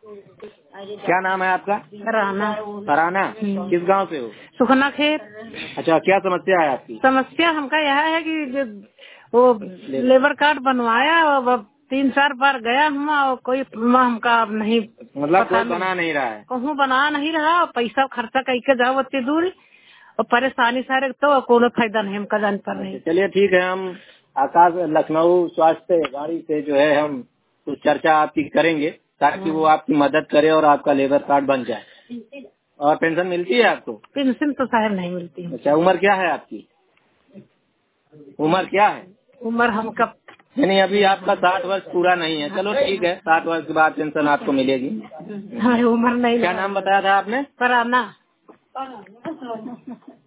क्या नाम है आपका? राना। फराना। किस गांव से हो? सुखना खेत। अच्छा, क्या समस्या है आपकी? समस्या हमका यह है कि वो लेबर कार्ड बनवाया और 3-4 बार गया हूँ और कोई हमका नहीं, मतलब कोई बना नहीं रहा है? कहूँ बना नहीं रहा और पैसा खर्चा करके जाओ इतनी दूर और परेशानी सारे तो कोनो फायदा नहीं हमका जान पर नहीं। चलिए ठीक है, हम आकाश लखनऊ स्वास्थ्य गाड़ी से जो है हम कुछ चर्चा आपकी करेंगे ताकि वो आपकी मदद करे और आपका लेबर कार्ड बन जाए। और पेंशन मिलती है आपको? पेंशन तो साहब नहीं मिलती। अच्छा, उम्र क्या है आपकी? उम्र क्या है? उम्र हमका यानी अभी आपका 60 वर्ष पूरा नहीं है। चलो ठीक है, 60 वर्ष के बाद पेंशन आपको मिलेगी। हमारी उम्र नहीं। क्या नाम बताया था आपने? फराना।